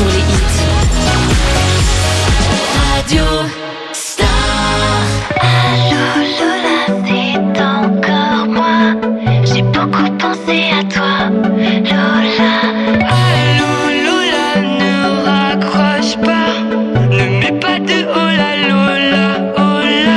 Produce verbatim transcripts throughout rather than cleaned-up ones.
pour les hits. Radio Star. Allô Lola, c'est encore moi. J'ai beaucoup pensé à toi, Lola. Allô Lola, ne raccroche pas. Ne mets pas de oh là Lola, oh là.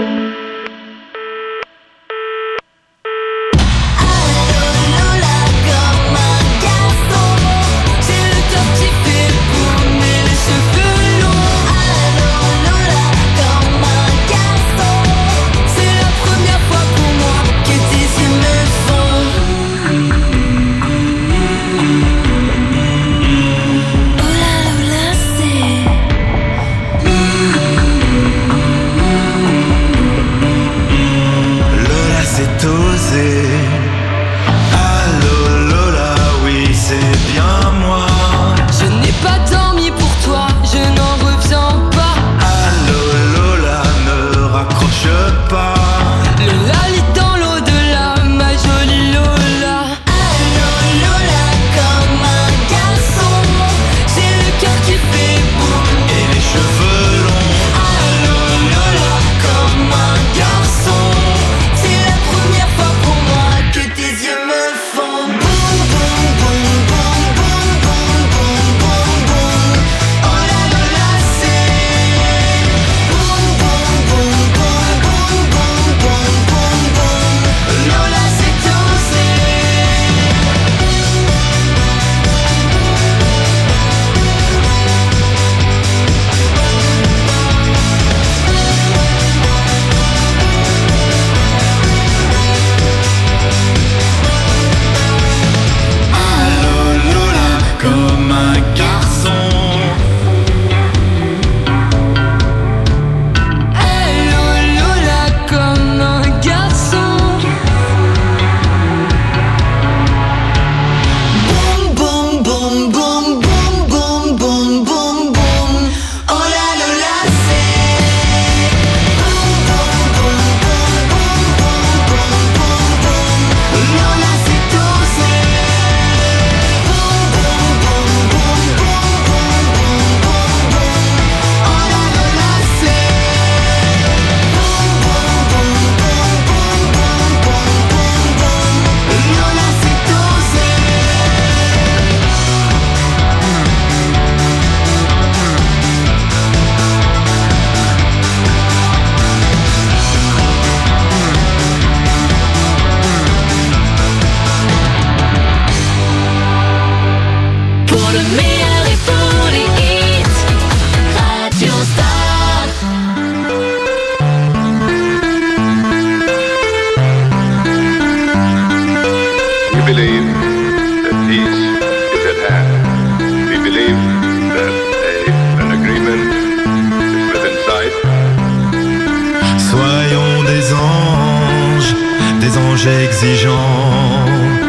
Exigeants,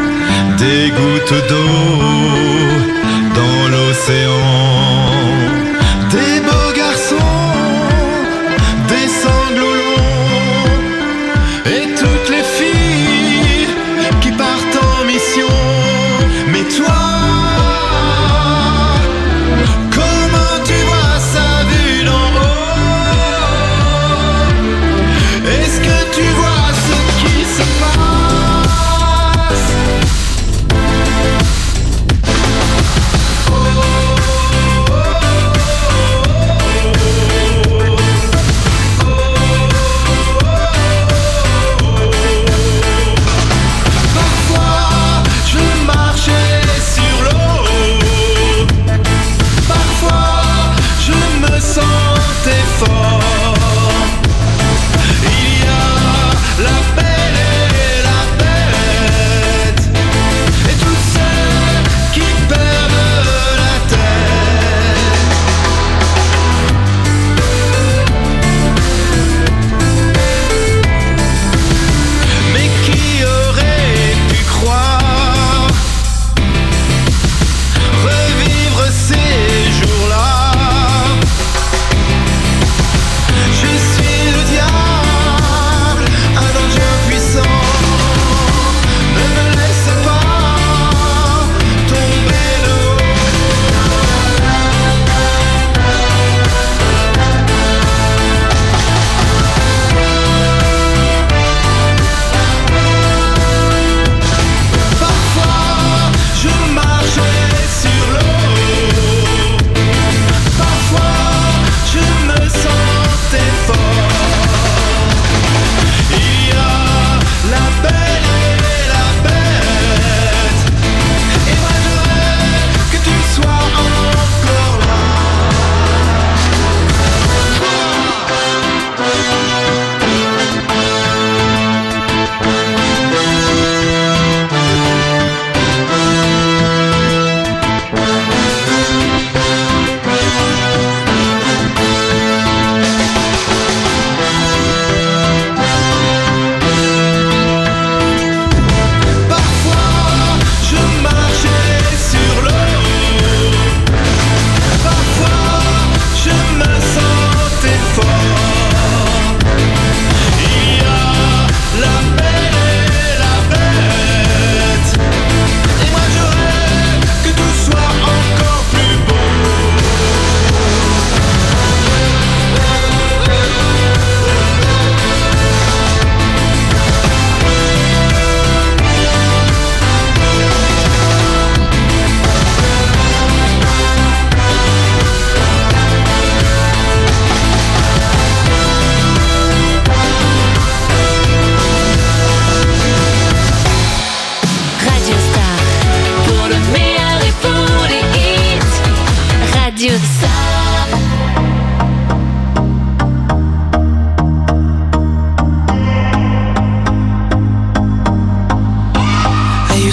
des gouttes d'eau dans l'océan, des beaux garçons, des sanglots longs, et toutes les filles qui partent en mission. Mais toi, comment tu vois ça vu d'en haut? Est-ce que tu vois ce qui se passe?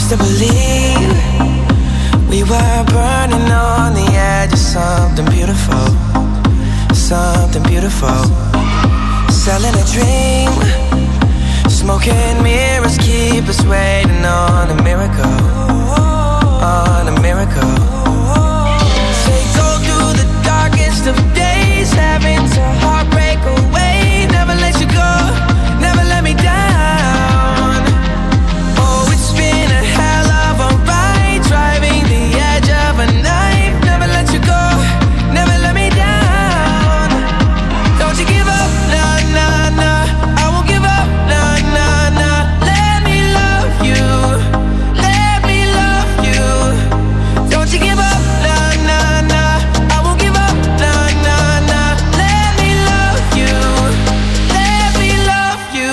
used to believe we were burning on the edge of something beautiful, something beautiful. Selling a dream, smoking mirrors keep us waiting on a miracle, on a miracle. Say go through the darkest of days, having to heartbreak away. Never let you go, never let me down. Oh, it's been a hell of a ride, driving the edge of a knife. Never let you go, never let me down. Don't you give up, nah, nah, nah. I won't give up, nah, nah, nah. Let me love you, let me love you. Don't you give up, nah, nah, nah. I won't give up, nah, nah, nah. Let me love you, let me love you.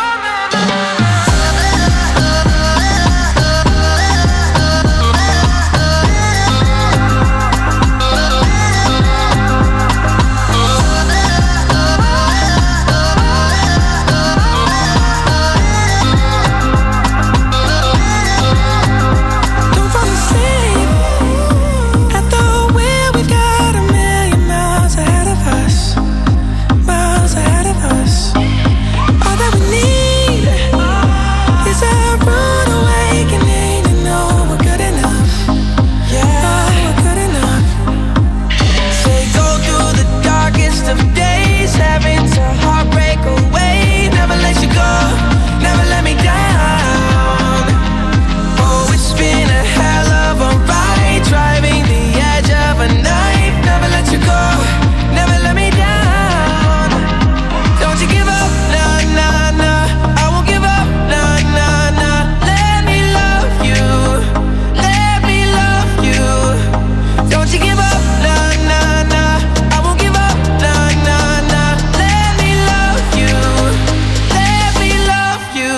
Don't fall asleep at the wheel. We've got a million miles ahead of us, miles ahead of us. All that we need is a rude awakening to know we're good enough. Yeah, we're good enough. Say go through the darkest of days, having to heartbreak away. Never let you go, never let me down. Oh, it's been a hell of a ride, driving the edge of a knife. Never let you go, never let me down. Don't you give up, nah, nah, nah. I won't give up, nah, nah, nah. Let me love you, let me love you. Don't you give up, nah, nah, nah. I won't give up, nah, nah, nah. Let me love you, let me love you.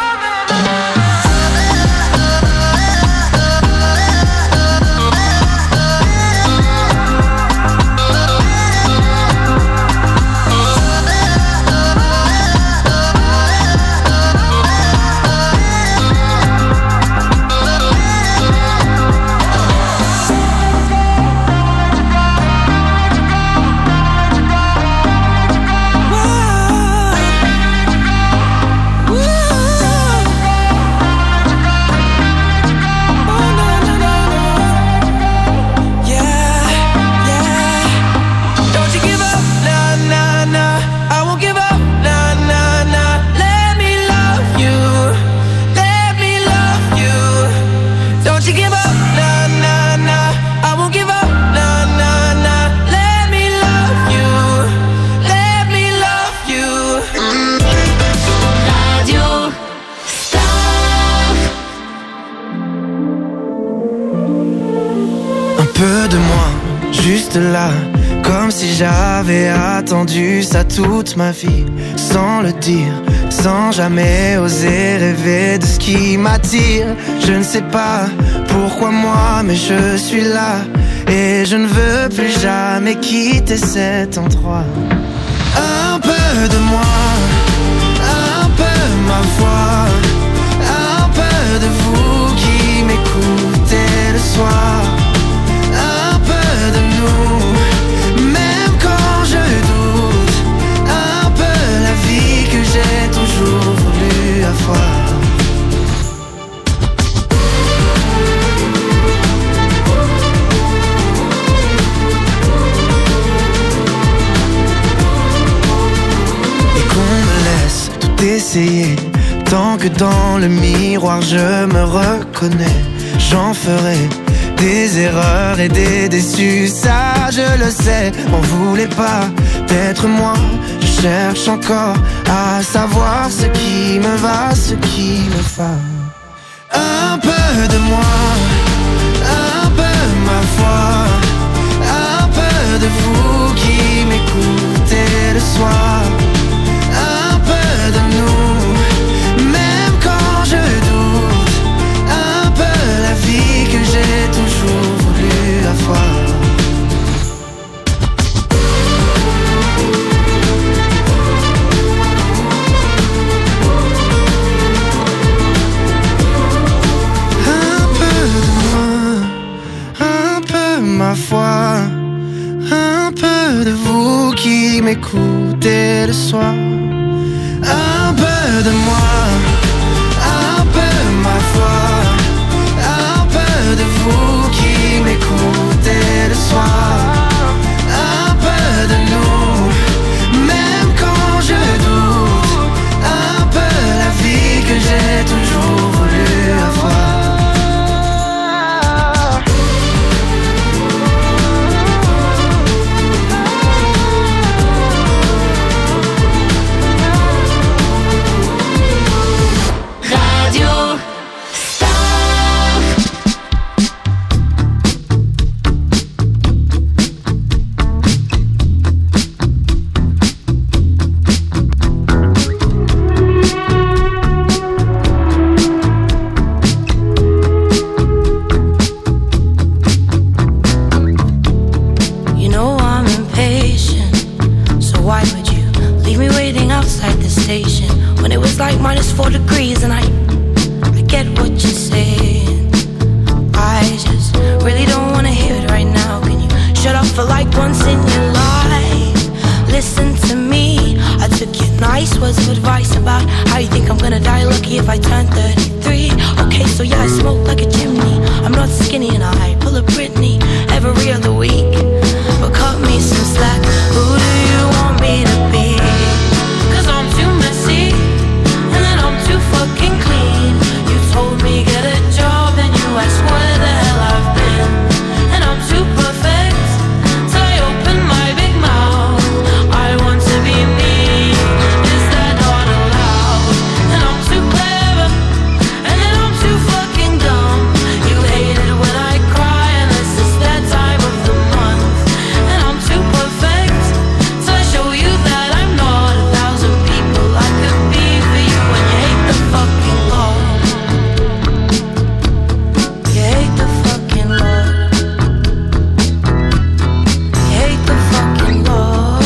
Radio Star. Un peu de moi, juste là, comme si j'avais attendu ça toute ma vie, sans le dire, sans jamais oser rêver de ce qui m'attire. Je ne sais pas pourquoi moi, mais je suis là, et je ne veux plus jamais quitter cet endroit. Un peu de moi, un peu ma voix, un peu de vous qui m'écoutez le soir. Un peu de nous, même quand je doute, un peu la vie que j'ai toujours voulu avoir. Et qu'on me laisse tout essayer, tant que dans le miroir je me reconnais. J'en ferai des erreurs et des déçus, ça je le sais. M'en voulez pas d'être moi, je cherche encore à savoir ce qui me va, ce qui me va. Un peu de moi, un peu ma foi, un peu de vous qui m'écoutez le soir. Un peu de nous, même quand je doute, un peu la vie que j'ai toujours voulu avoir. m'écoutez le soir. Un peu de moi, un peu ma foi, un peu de vous qui m'écoutez le soir. Un peu de nous, même quand je doute. Un peu la vie que j'ai toujours voulu avoir. Four degrees and I, I get what you're saying. I just really don't wanna hear it right now. Can you shut up for like once in your life? Listen to me. I took your nice words of advice about how you think I'm gonna die lucky if I turn thirty-three. Okay, so yeah, I smoke like a chimney. I'm not skinny and I pull a Britney every other week. But cut me some slack. Who do you want me to be? Cause I'm too messy. Fucking clean. You told me get a job, then you asked where the hell I've been. And I'm too perfect till I open my big mouth. I want to be me. Is that not allowed? And I'm too clever, and then I'm too fucking dumb. You hate it when I cry, unless it's that time of the month. And I'm too perfect till I show you that I'm not a thousand people I could be for you. When you hate the fucking law, you hate the fucking law, you hate the fucking law,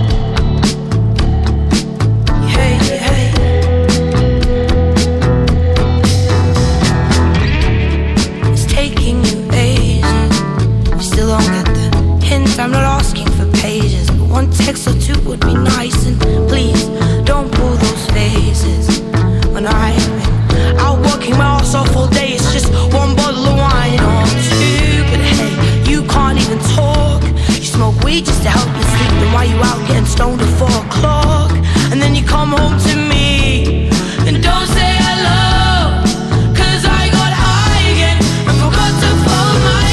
you hate, you hate. It's taking you ages, you still don't get the hint. I'm not asking for pages, but one text or two would be nice. And please don't pull those faces. When I've been out working my ass off all day, it's just one bottle of wine or two. But hey, you can't even talk. You smoke weed just to help you sleep. Then why you out getting stoned at four o'clock? And then you come home to me and don't say hello. Cause I got high again and forgot to fold my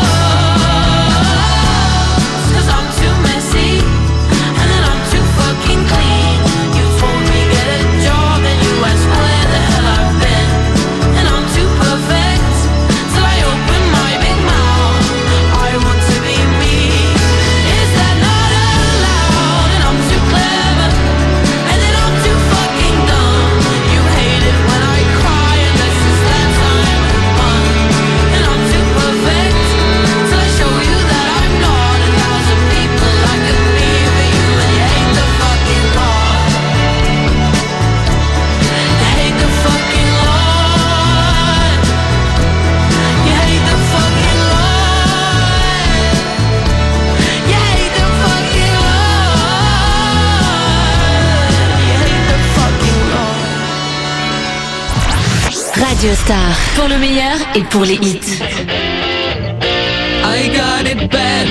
clothes. Cause I'm too messy and then I'm too fucking clean. You told me get a job, then you asked where the hell I've been. And I'm too perfect till I open my big mouth. I want to be me. Is that not allowed? And I'm too clever, and then I'm too fucking dumb. You hate it when I cry, unless it's that time of the month. And I'm too perfect till I show you that I'm not a thousand people I could be for you. And you hate the fucking law. You hate the fucking law. You hate the fucking law. You hate the fucking law. You hate the fucking law. Radio Star, pour le meilleur et pour les hits. I got it bad.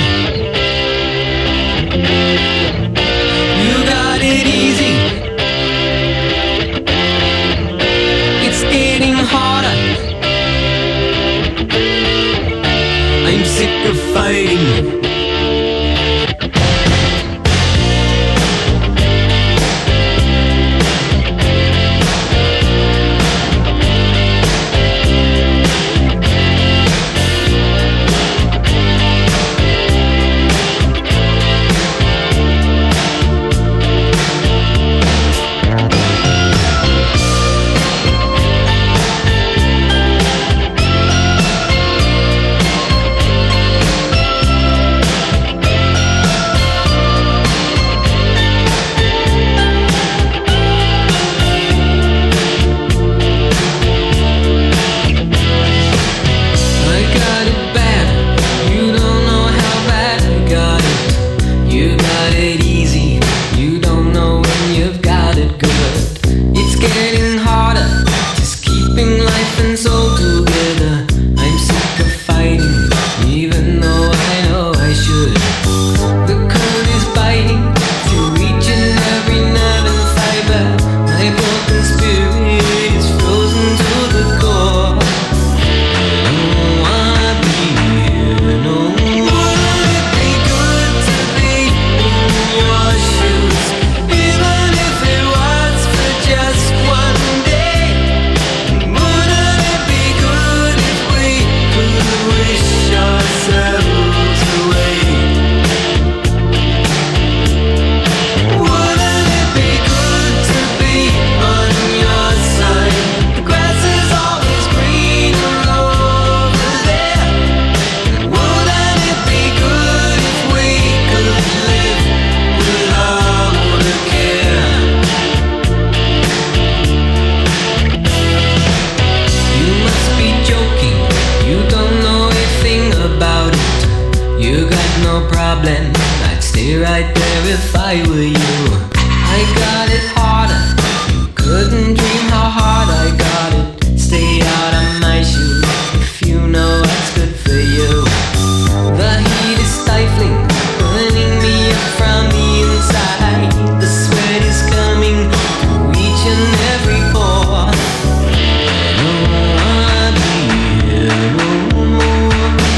You got it easy. It's getting harder. I'm sick of fighting. right there if I were you. I got it harder, couldn't dream how hard I got it. Stay out of my shoes if you know what's good for you. The heat is stifling, burning me up from the inside. The sweat is coming through each and every pore. I don't wanna be here no more.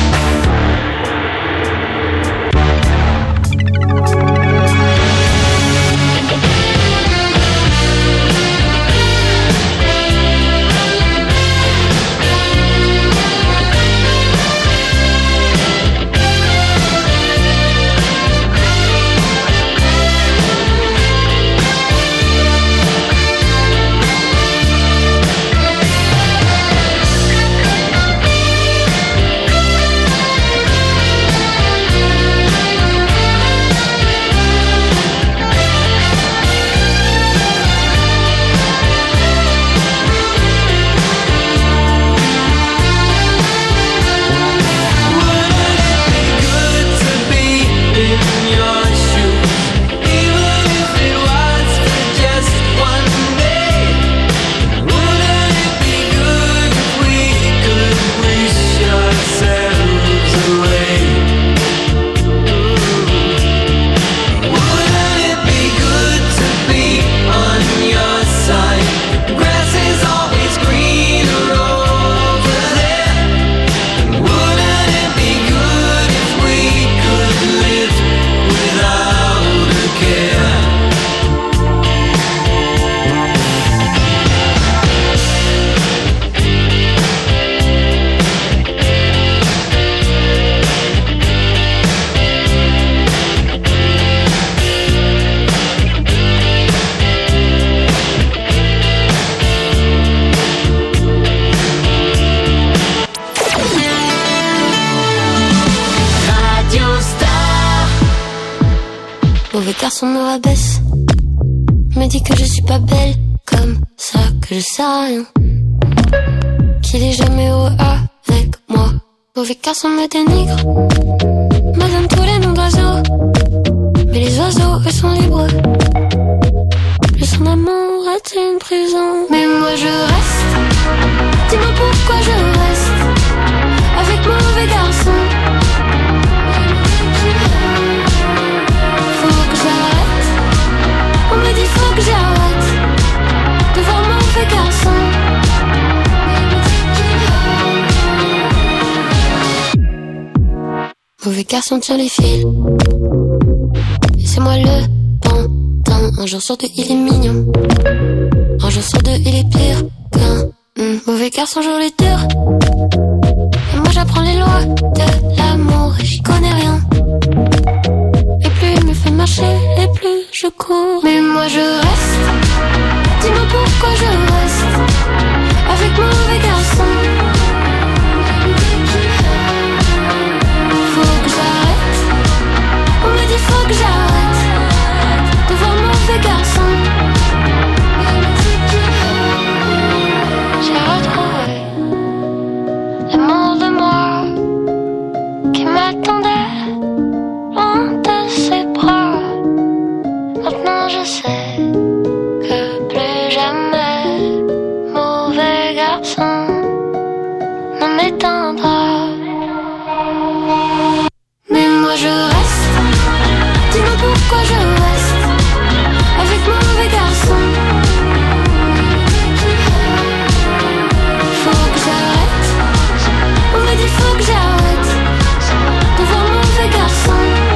Mauvais garçon me rabaisse, me dit que je suis pas belle, comme ça que je sais rien, qu'il est jamais heureux avec moi. Mauvais garçon me dénigre, me donne tous les noms d'oiseaux, mais les oiseaux eux sont libres. Le son d'amour est une prison, mais moi je reste. Dis-moi pourquoi je reste avec mauvais garçon. On me dit faut que j'arrête de voir mauvais garçon. Mauvais garçon tire les fils, et c'est moi le pantin. Un jour sur deux il est mignon, un jour sur deux il est pire qu'un mmh. Mauvais garçon joue les durs, et moi j'apprends les lois de l'amour et j'y connais rien. Et plus il me fait marcher, et plus je cours. Mais moi je reste. Dis-moi pourquoi je reste avec mauvais garçon. Faut que j'arrête. On me dit faut que j'arrête de voir mauvais garçon. J'ai retrouvé l'amour de moi qui m'attendait loin de ses bras. Maintenant je sais que plus jamais mauvais garçon ne m'éteindra. Mais moi je reste. Dis-moi pourquoi je reste avec mauvais garçon. Faut que j'arrête. On me dit faut que j'arrête de voir mauvais garçon.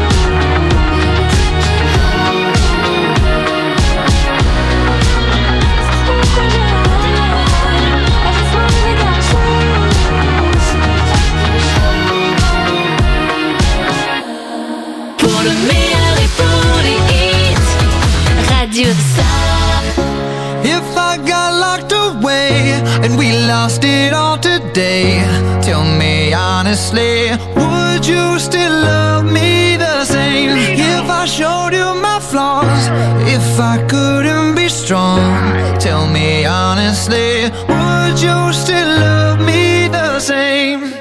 Pour le meilleur et pour les hits, Radio Star. If I got locked away and we lost it all today, tell me honestly, would you still love me the same? If I showed you my flaws, if I couldn't be strong, tell me honestly, would you still love me the same?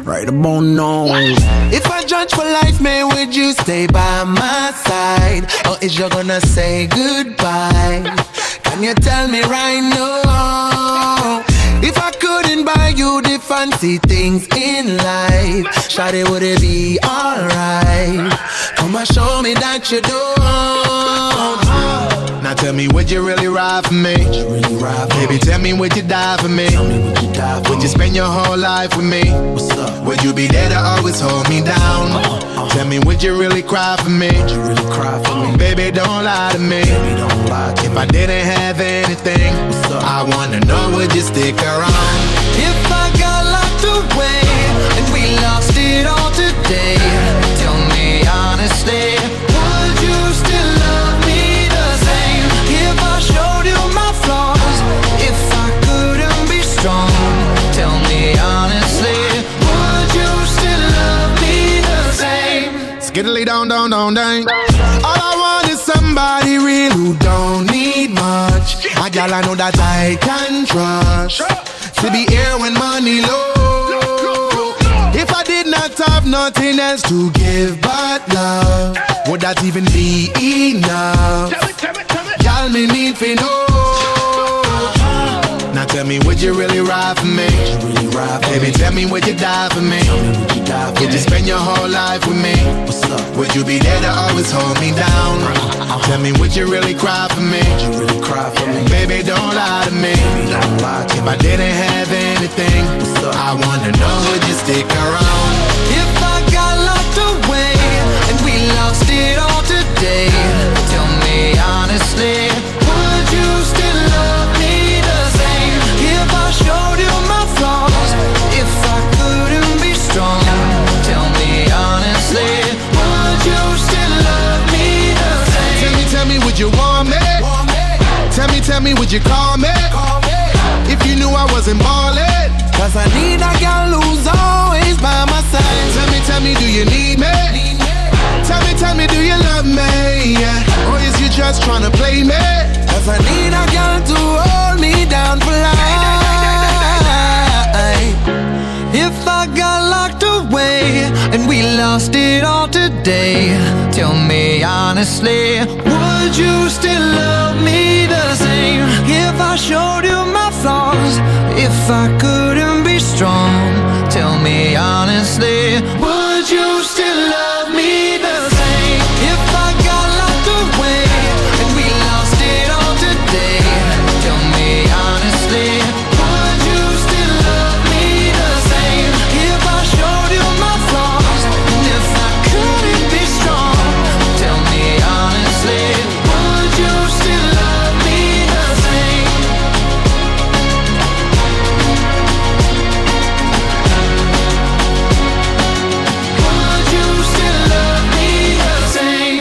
right about now. If I judge for life, man, would you stay by my side? Or is you gonna say goodbye? Can you tell me right now? If I couldn't buy you the fancy things in life, shawty, would it be alright? Come and show me that you don't. Now tell me, would you really ride for me? Really ride for Baby, me? Tell me, would you die for me? Tell me, would you die for would me? You spend your whole life with me? What's up? Would you be there to always hold me down? Uh-huh, uh-huh. Tell me, would you really cry for me? Would you really cry for me? Baby, don't lie to me. Baby, don't lie to if me. I didn't have anything, I wanna know, would you stick around? If I got locked away and we lost it all today, tell me honestly, would you still love me the same? If I showed you my flaws, if I couldn't be strong, tell me honestly, would you still love me the same? Skiddly down, down, down, down. All I want is somebody real who don't need much. A gal I know that I can trust, to be here when money low. If I did not have nothing else to give but love, would that even be enough? Y'all me need to know. Now tell me, would you really ride for me? Really ride for Baby, me? Tell me, would you die for me? Would you, die for would me? You spend your whole life with me? What's up? Would you be there to always hold me down? Uh-huh. Tell me, would you really cry for me? Would you really cry for me? Baby, don't lie to me. Baby, don't lie to if me. I didn't have anything, I wanna know, would you stick around? If I got locked away and we lost it all today, tell me honestly, would you still love me the same? If I showed you my flaws, if I couldn't be strong, tell me honestly, would you still love me the same? Tell me, tell me, would you want me? Want me? Tell me, tell me, would you call me? Call me. If you knew I wasn't ballin', cause I need a girl who's always by my side. Tell me, tell me, do you need me? Need me? Tell me, tell me, do you love me? Yeah. Or is you just tryna play me? Cause I need a girl to hold me down for life. If I got locked away and we lost it all today, tell me honestly, would you still love me the same? If I showed you my flaws, if I couldn't be strong, tell me honestly, would you still love me the same? If I got locked away and we lost it all today, tell me honestly, would you still love me the same? If I showed you my flaws, and if I couldn't be strong, tell me honestly, would you still love me the same? Would you still love me the same?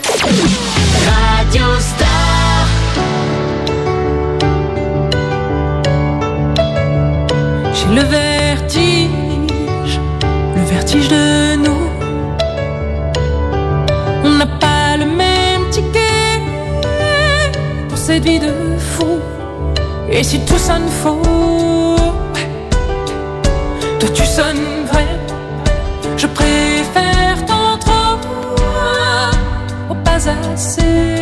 Radio Star. J'ai le vertige, le vertige de nous. On n'a pas le même ticket pour cette vie de fou. Et si tout sonne faux, toi tu sonnes vrai. Je préfère tant trop au pas assez.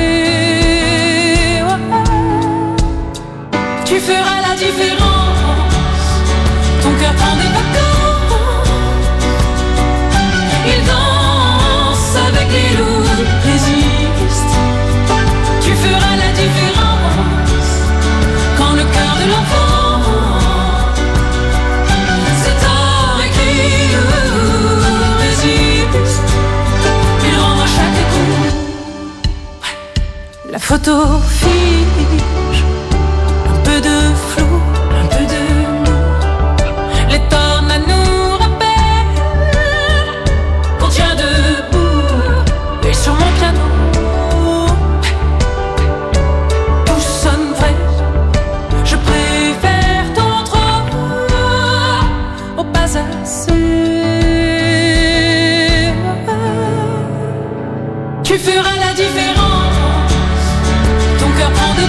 Tu feras la différence. Ton cœur prend des vacances. Il danse avec les loups, résiste. Tu feras la différence. Quand le cœur de l'enfant c'est tort et qui résiste. Il rend à chaque coup. La photo fige. Un peu de flou, un peu de nous. Les tornades nous rappellent qu'on tient debout. Et sur mon piano, tout sonne vrai. Je préfère tant trop au pas assez. Tu feras la différence. Ton cœur prend des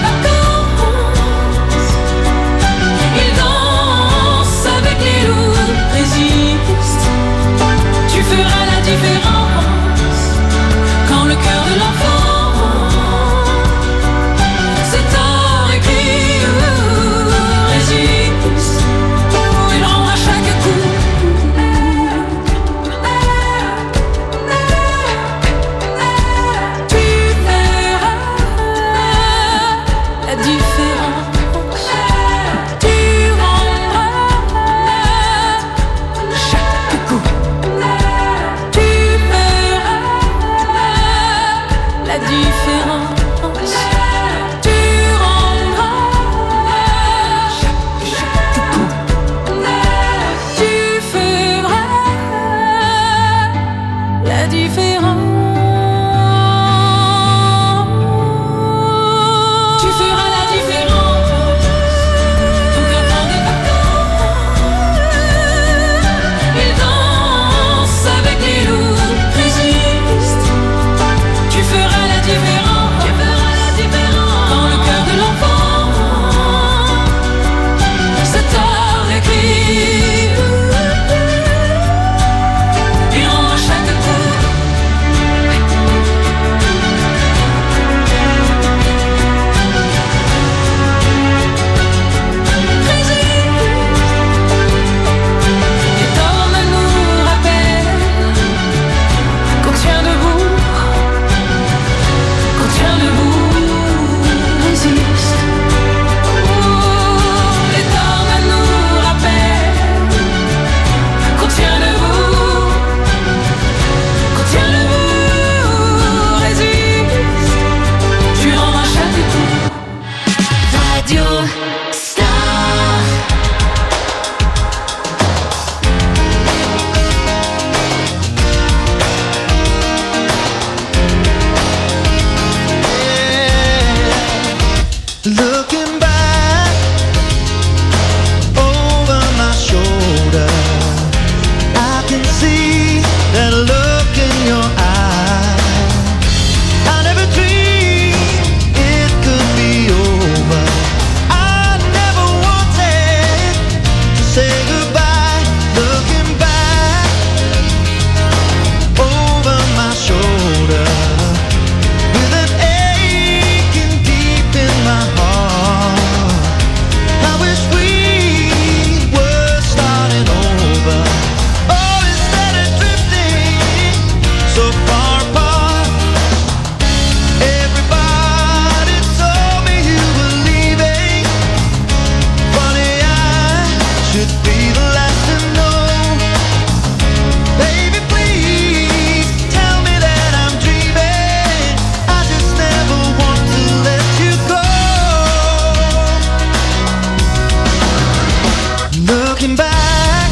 Looking back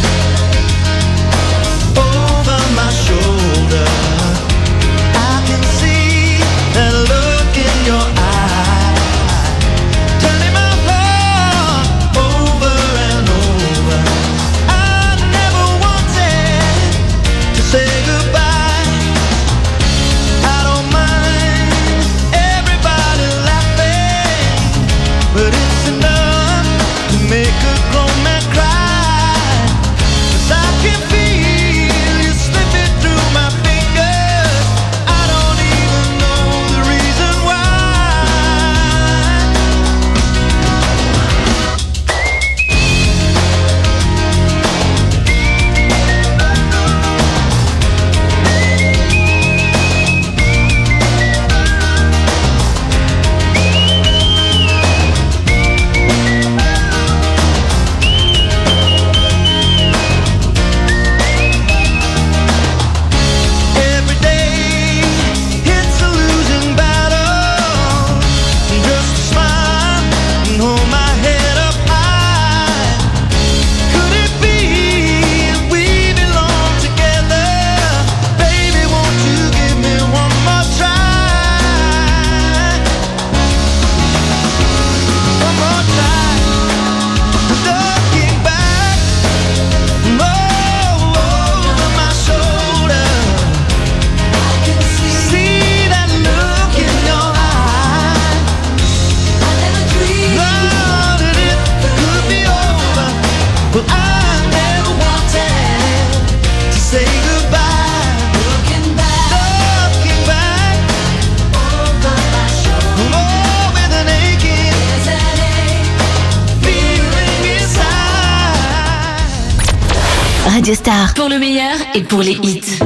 over my shoulder, I can see that look in your eye, turning my heart over and over. I never wanted to say goodbye. I don't mind everybody laughing, but it's enough to make a grown man cry. 'Cause I can feel you slipping through my fingers. I don't even know the reason why. Every day it's a losing battle. Just a smile and hold my head up high. Could it be that we belong together? Baby, won't you give me one more try? One more try. Looking back over my shoulder, I can see that look in your eye. I never dreamed that it could be over. Well, I never wanted to say goodbye. Looking back, looking back over my shoulder, oh, with an aching, feeling inside. Radio Star, pour le meilleur et pour les hits.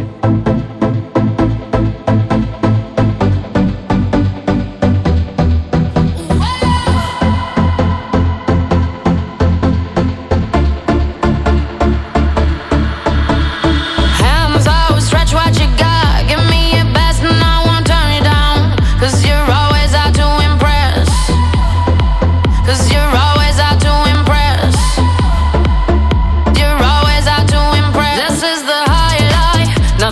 Hands out, stretch what you got. Give me your best and I won't turn it down. 'Cause you're always out to impress. 'Cause you're always out to impress. You're always out to impress. This is the highlight.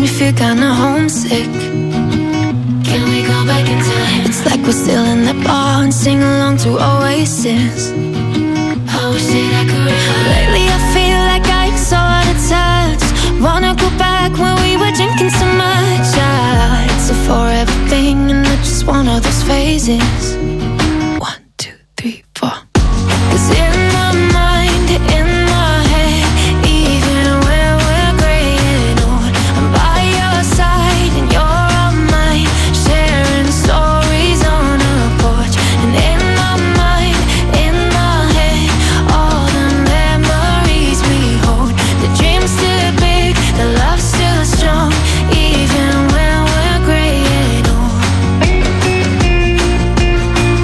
me feel kinda homesick. Can we go back in time? It's like we're still in the bar and sing along to Oasis. Oh shit, I could. Lately I feel like I'm so out of touch. Wanna go back when we were drinking so much. Ah, it's a forever thing and not just one of those phases. One, two, three, four. 'Cause in my mind, in my head, even when we're gray and old, I'm by your side and you're on mine, sharing stories on a porch. And in my mind, in my head, all the memories we hold. The dream's still big, the love's still strong, even when we're gray and old.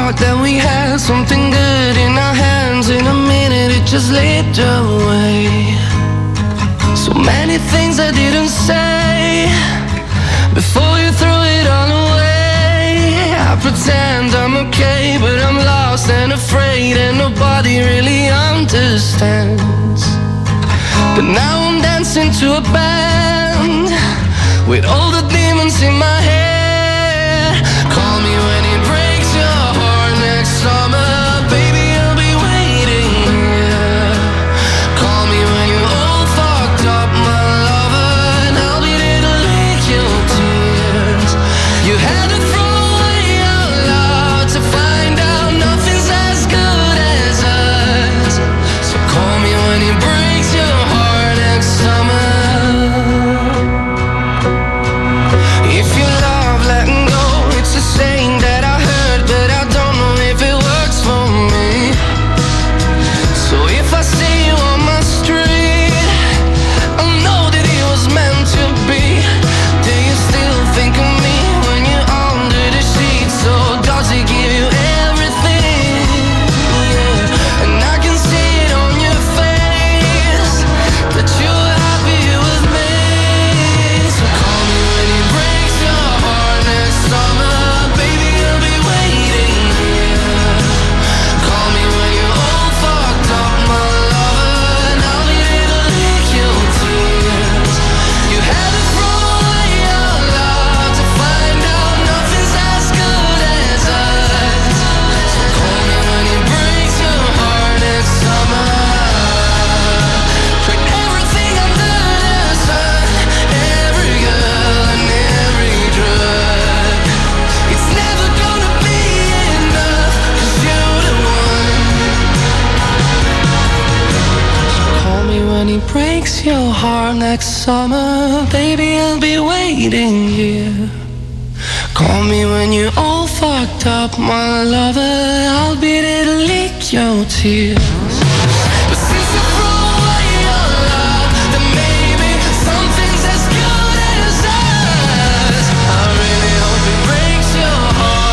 thought that we had something good in our hands. In a minute it just slipped away. So many things I didn't say before you threw it all away. I pretend I'm okay, but I'm lost and afraid, and nobody really understands. But now I'm dancing to a band with all the demons in my head. Call me when it breaks your heart next summer, baby, I'll be waiting here. Call me when you're all fucked up, my lover, and I'll be there to lick your tears. You had to throw away our love to find out nothing's as good as us. So call me when it breaks your heart next summer. If you love letting go, it's a saying that I heard, but I don't know if it works for me. So if I see you on my street, I know that it was meant to be. Do you still think of me when you're under the sheets? So does it give you everything? Yeah. And I can see it on your face that you're happy with me. So call me when it breaks your heart next summer, baby, I'll be waiting here. Call me when you're all fucked up, my lover, and I'll be there to lick your tears. You had to throw away your love to find out nothing's as good as us. So call me when it breaks your heart next summer. Tried everything under the sun, every girl and every drug. It's never gonna be enough, 'cause you're the one. So call me when it breaks your heart next summer, baby, I'll be waiting here. Call me when you're all fucked up, my lover, I'll be there to lick your tears. But since you threw away your love, then maybe something's as good as us. I really hope it breaks your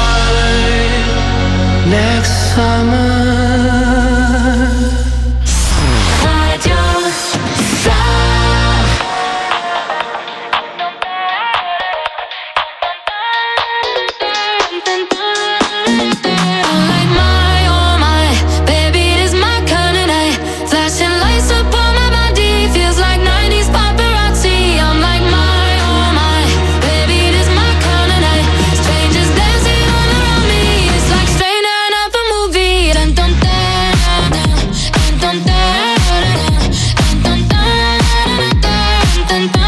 heart next summer. Radio Star. I'm like my, oh my, baby, it is my kind of night. Flashing lights up on my body, feels like nineties paparazzi. I'm like my, oh my, baby, it is my kind of night. Strangers dancing all around me, it's like straight out of a movie. Dun dun dun dun dun dun dun dun dun dun dun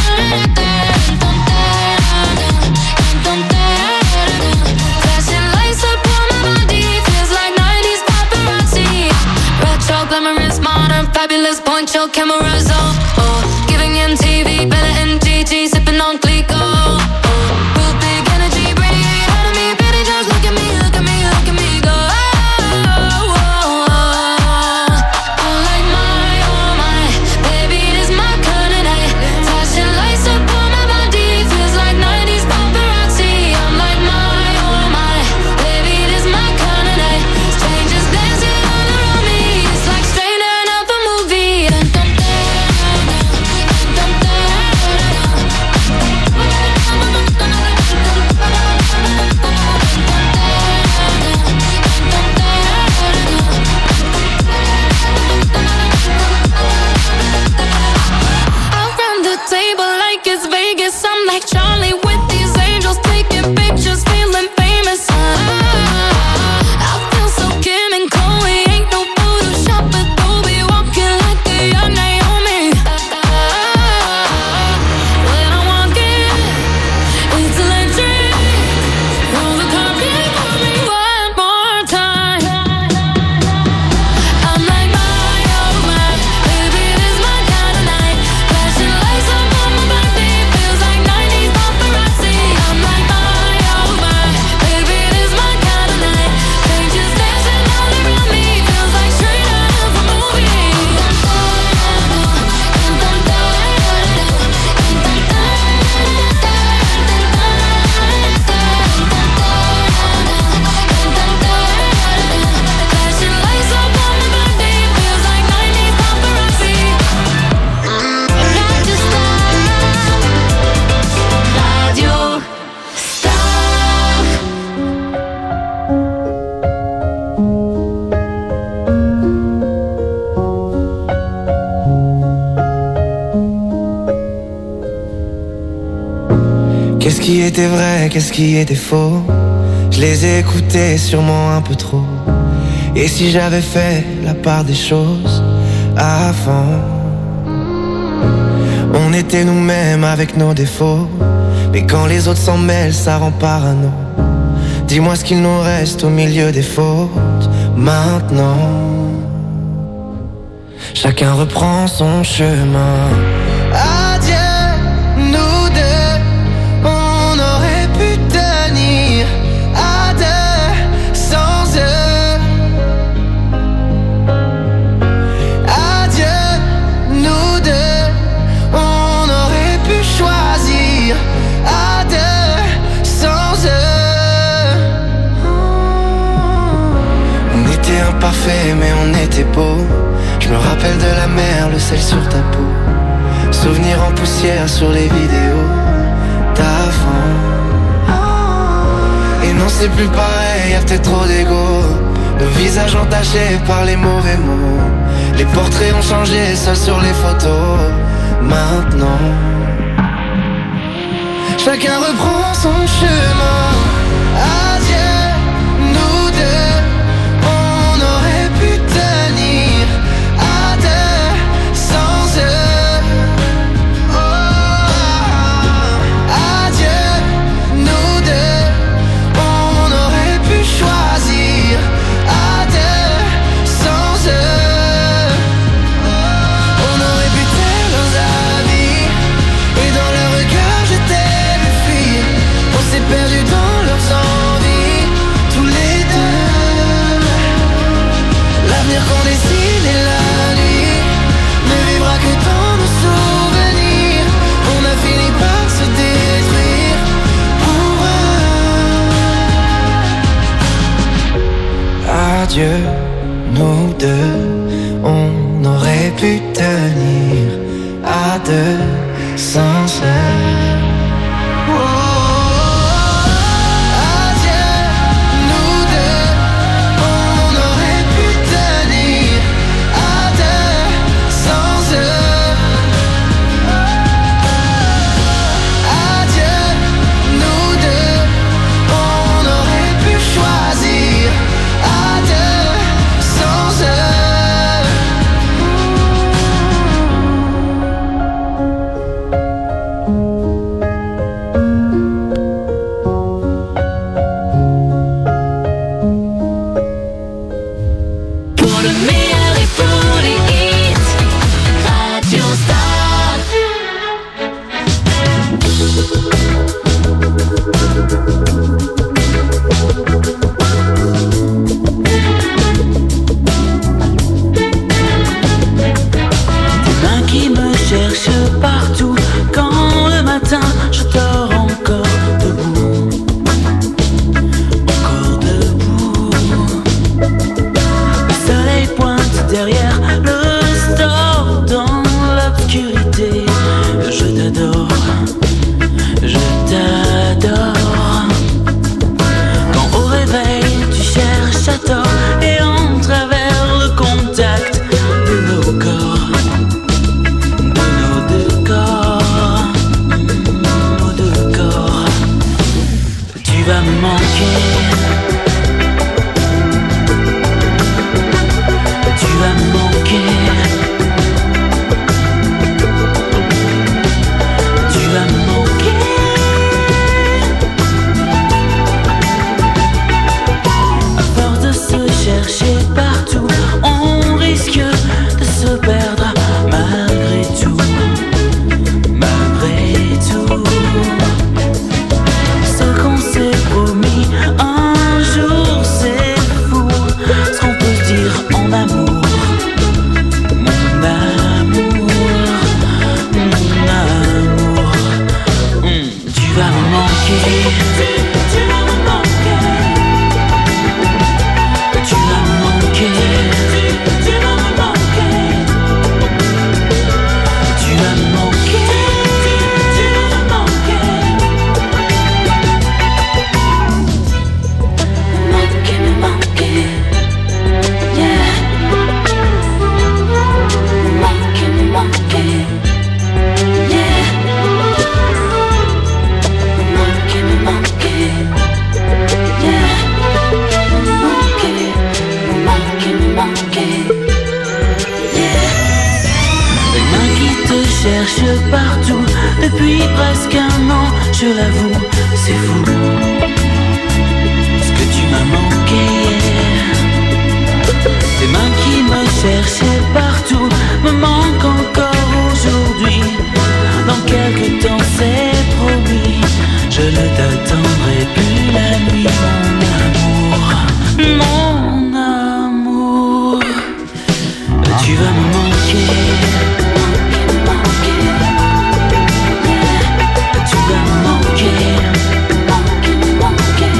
Flashing lights up on my body, feels like nineties paparazzi. Retro, glamorous, modern, fabulous, point your cameras on. Oh, giving M T V, Bella and Gigi, sipping on Clico. Oh, real big energy, radiate out of me, baby, just look at me, look at me, look at me go. Oh, oh, oh. I'm like my, oh my, baby, it is my kind of night. Flashing lights up on my body, feels like nineties paparazzi. I'm like my, oh my, baby, it is my kind of night. Strangers dancing all around me, it's like straight out of a movie. Dun, dun, dun, Qu'est-ce qui était vrai, qu'est-ce qui était faux? Je les ai écoutés sûrement un peu trop. Et si j'avais fait la part des choses avant? On était nous-mêmes avec nos défauts, mais quand les autres s'en mêlent, ça rend parano. Dis-moi ce qu'il nous reste au milieu des fautes maintenant. Chacun reprend son chemin. Adieu, nous deux, on aurait pu tenir à deux sans eux. Adieu, nous deux, on aurait pu choisir à deux sans eux. On était imparfaits mais on était beaux. Je me rappelle de la mer, le sel sur ta peau. Souvenirs en poussière sur les vidéos d'avant. Et non c'est plus pareil, y'a peut-être trop d'ego. Nos visages entachés par les mauvais mots. Les portraits ont changé, seuls sur les photos. Maintenant chacun reprend son chemin. Adieu, nous deux, on aurait pu tenir à deux sans eux. Oh, adieu, nous deux, on aurait pu choisir à deux sans eux. On aurait pu taire leurs avis et dans leur regard jeter le fuir. On s'est perdu dans leurs envies, tous les deux. L'avenir qu'on dessine et la nuit ne vivra que dans nos souvenirs. On a fini par se détruire pour eux. Adieu, nous deux, on aurait pu tenir à deux sans eux. Oh, adieu, nous deux, on aurait pu tenir à deux sans eux. Adieu, nous deux, on aurait pu choisir à deux sans eux. cherche partout depuis presque un an. Je l'avoue, c'est fou ce que tu m'as manqué hier. Tes mains qui me cherchaient partout me manquent encore aujourd'hui. Dans quelques temps c'est promis, je ne t'attendrai plus la nuit, mon amour, mon amour. Tu vas me manquer, manquer, manquer. Tu vas me manquer, manquer, manquer.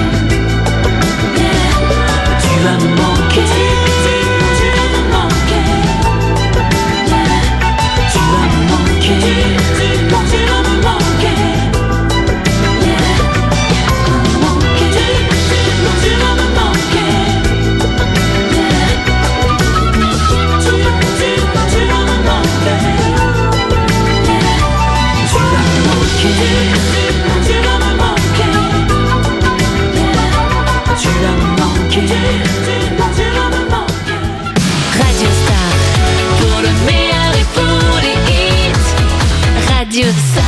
Tu vas me manquer, tu vas me manquer. Tu vas me manquer, tu vas me manquer. Radio Star, pour le meilleur et pour les hits. Radio Star.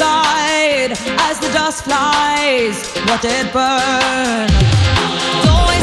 As the dust flies, let it burn. Don't